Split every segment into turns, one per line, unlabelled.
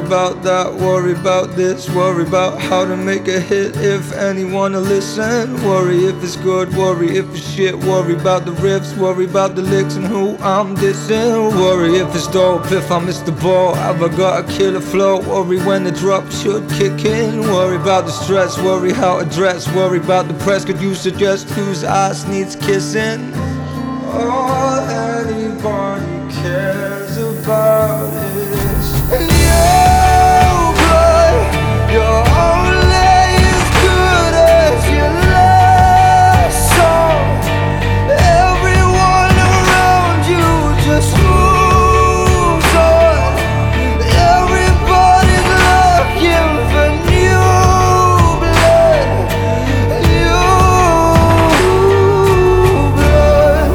about that, worry about this, worry about how to make a hit if anyone to listen. Worry if it's good, worry if it's shit, worry about the riffs, worry about the licks and who I'm dissing. Worry if it's dope, if I miss the ball, have I got a killer flow? Worry when the drop should kick in. Worry about the stress, worry how to dress, worry about the press, could you suggest whose ass needs kissing? All anybody cares about is your blood. You're only as good as your last song. Everyone around you just moves on. Everybody's looking for new blood. New blood.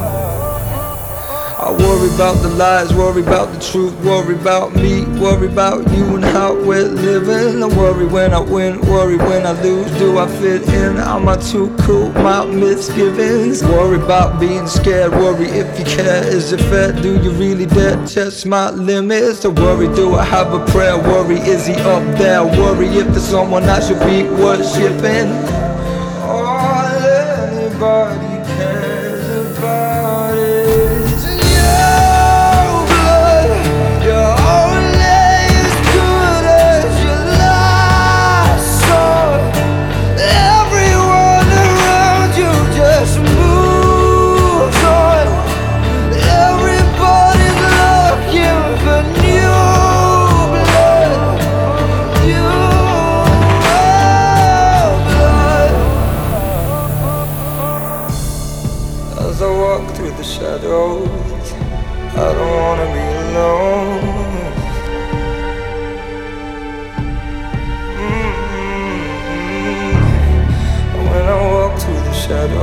I worry about the lies, worry about the truth, worry about me, worry about you and how we're living. I worry when I win, worry when I lose. Do I fit in? Am I too cool? My misgivings. Worry about being scared, worry if you care. Is it fair? Do you really dare test my limits? I worry, do I have a prayer? Worry, is he up there? Worry if there's someone I should be worshipping. All anybody cares about is your blood. You're only as good as your last song. Everyone around you just moves on. Everybody's looking for new blood. New blood. As I walk through the shadows, I don't wanna be alone. When I walk through the shadows,